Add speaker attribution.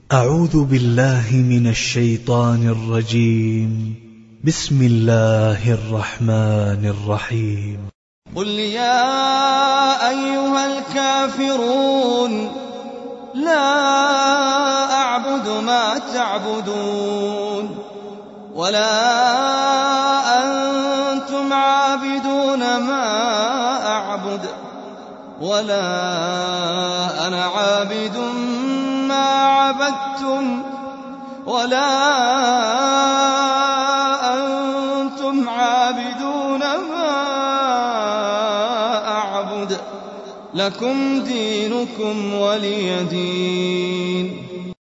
Speaker 1: أعوذ بالله من الشيطان الرجيم. بسم الله الرحمن الرحيم.
Speaker 2: قل يا أيها الكافرون لا أعبد ما تعبدون ولا أنتم عابدون ما أعبد ولا أنا عابد ما عبدتم ولا أنتم عابدون ما أعبد لكم دينكم ولي دين.